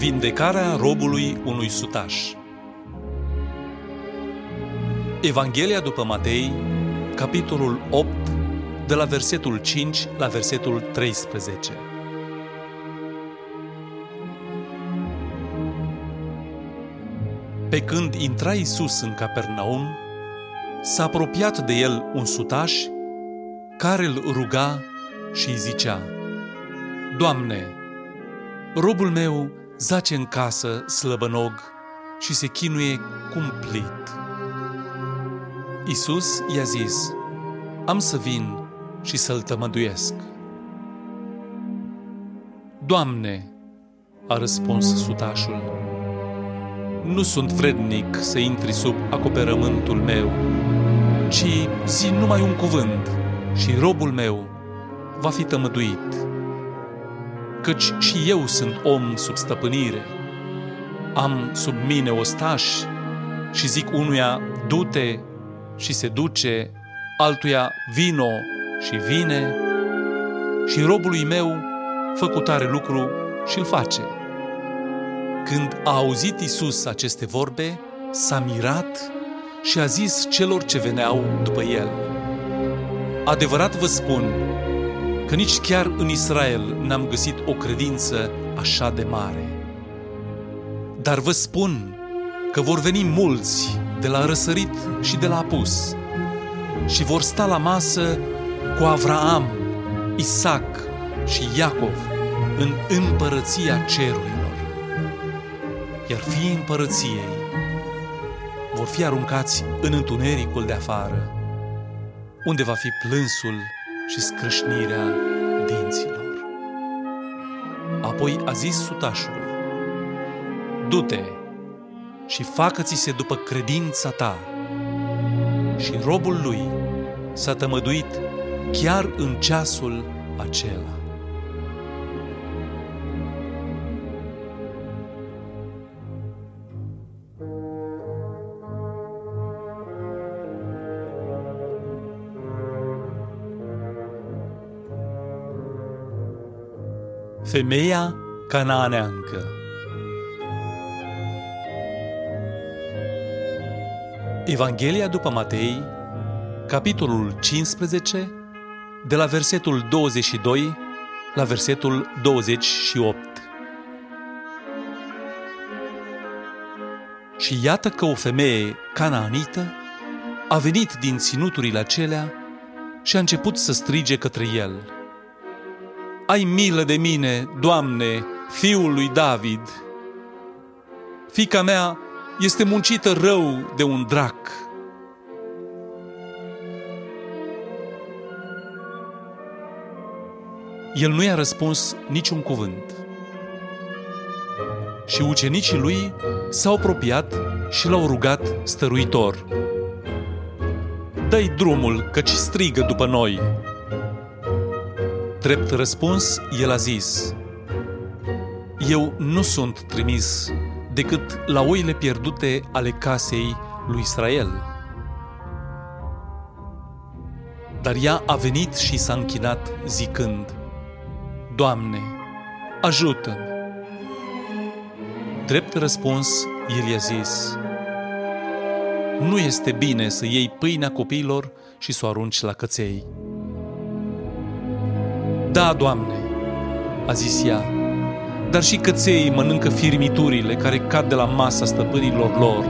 Vindecarea robului unui sutaș. Evanghelia după Matei, capitolul 8, de la versetul 5 la versetul 13. Pe când intra Iisus în Capernaum, s-a apropiat de el un sutaș care îl ruga și îi zicea: Doamne, robul meu zace în casă slăbănog și se chinuie cumplit. Iisus i-a zis: Am să vin și să-l tămăduiesc. Doamne, a răspuns sutașul, nu sunt vrednic să intri sub acoperământul meu, ci zi numai un cuvânt și robul meu va fi tămăduit. Căci și eu sunt om sub stăpânire. Am sub mine ostași și zic unuia, du-te, și se duce, altuia, vino, și vine, și robului meu fă cu tare lucru și îl face. Când a auzit Iisus aceste vorbe, s-a mirat și a zis celor ce veneau după el: Adevărat vă spun că nici chiar în Israel n-am găsit o credință așa de mare. Dar vă spun că vor veni mulți de la răsărit și de la apus și vor sta la masă cu Avraam, Isaac și Iacov în împărăția cerurilor. Iar fiii împărăției vor fi aruncați în întunericul de afară, unde va fi plânsul și scrâșnirea dinților. Apoi a zis sutașului: Du-te și facă-ți-se după credința ta. Și robul lui s-a tămăduit chiar în ceasul acela. Femeia canaaneancă. Evanghelia după Matei, capitolul 15, de la versetul 22 la versetul 28. Și iată că o femeie canaanită a venit din ținuturile acelea și a început să strige către el: Ai milă de mine, Doamne, fiul lui David! Fiica mea este muncită rău de un drac. El nu i-a răspuns niciun cuvânt. Și ucenicii lui s-au apropiat și l-au rugat stăruitor: Dă-i drumul, căci strigă după noi. Drept răspuns, el a zis: Eu nu sunt trimis decât la oile pierdute ale casei lui Israel. Dar ea a venit și s-a închinat zicând: Doamne, ajută-mi! Drept răspuns, el i-a zis: Nu este bine să iei pâinea copiilor și să o arunci la căței. Da, Doamne, a zis ea, dar și căței mănâncă firmiturile care cad de la masa stăpânilor lor.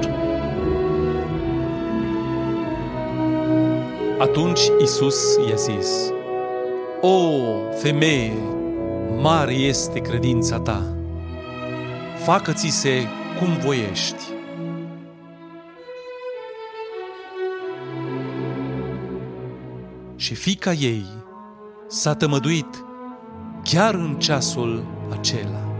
Atunci Iisus i-a zis: O, femeie, mare este credința ta, facă-ți-se cum voiești. Și fiica ei s-a tămăduit chiar în ceasul acela.